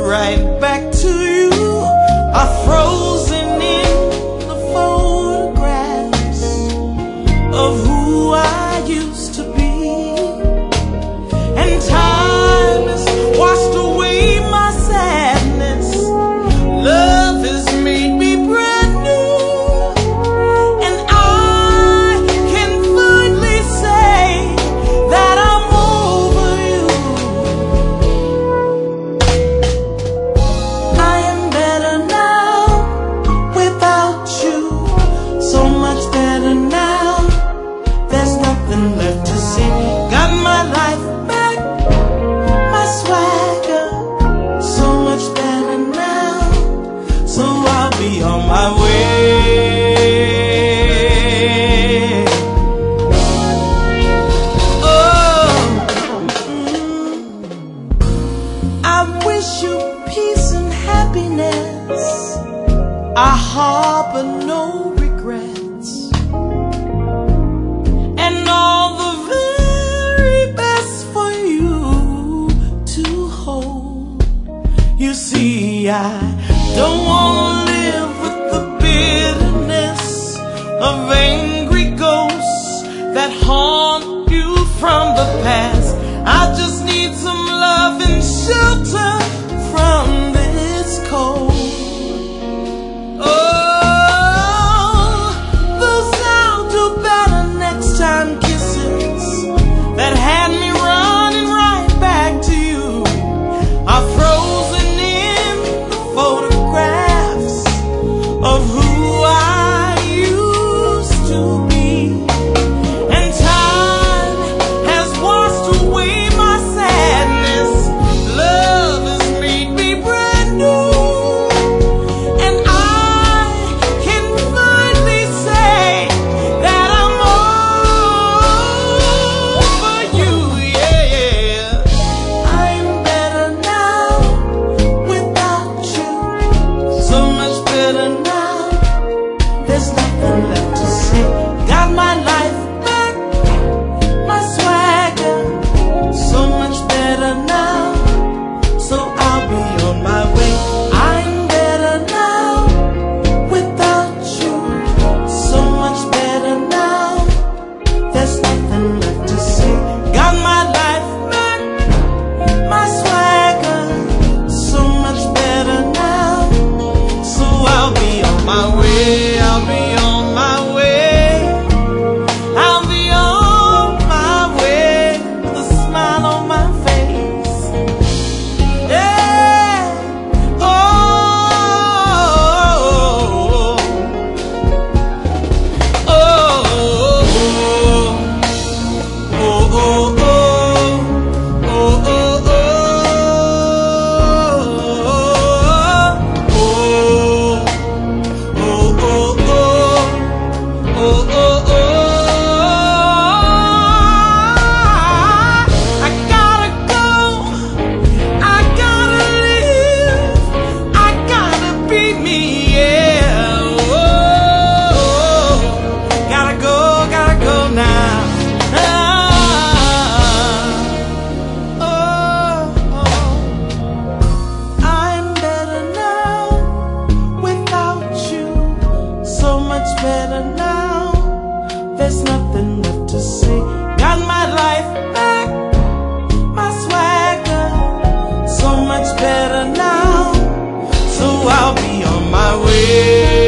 right back to you are frozen in the photographs of who I used to be. And time has washed away my sadness. Love has made me brand new. And I can finally say that I'm over you. I am better now without you. So much better now. There's nothing left to see. Got my life back, my swagger. So much better now. So I'll be on my way. Oh, I wish you peace and happiness. I harbor no regrets, and all the very best for you to hold. You see, I don't want to live with the bitterness of angry ghosts that haunt you from the past. I just need some love and shelter from this cold. Oh, those I'll do better next time kisses that had me running right back to you are frozen in the photographs of who I used to be. And time has washed away my sadness. Love has made me brand new. And I can finally say that I'm over you, yeah. I'm better now without you. So much better now. There's nothing left to say. Got my life back, my swagger. So much better now. So I'll be on my way. I'm better now without you. So much better now. There's nothing left to say. Got my life back, my swagger. So much better now. So I'll be on my way. I'll be on my way. I'll be on my way with a smile on my face. Yeah. Oh, oh, oh, oh, oh, oh, I gotta go, I gotta live, I gotta be me, yeah. Oh, gotta go now. I'm better now without you. So much better now. There's nothing left to say. Got my life back, my swagger. So much better now. So I'll be on my way.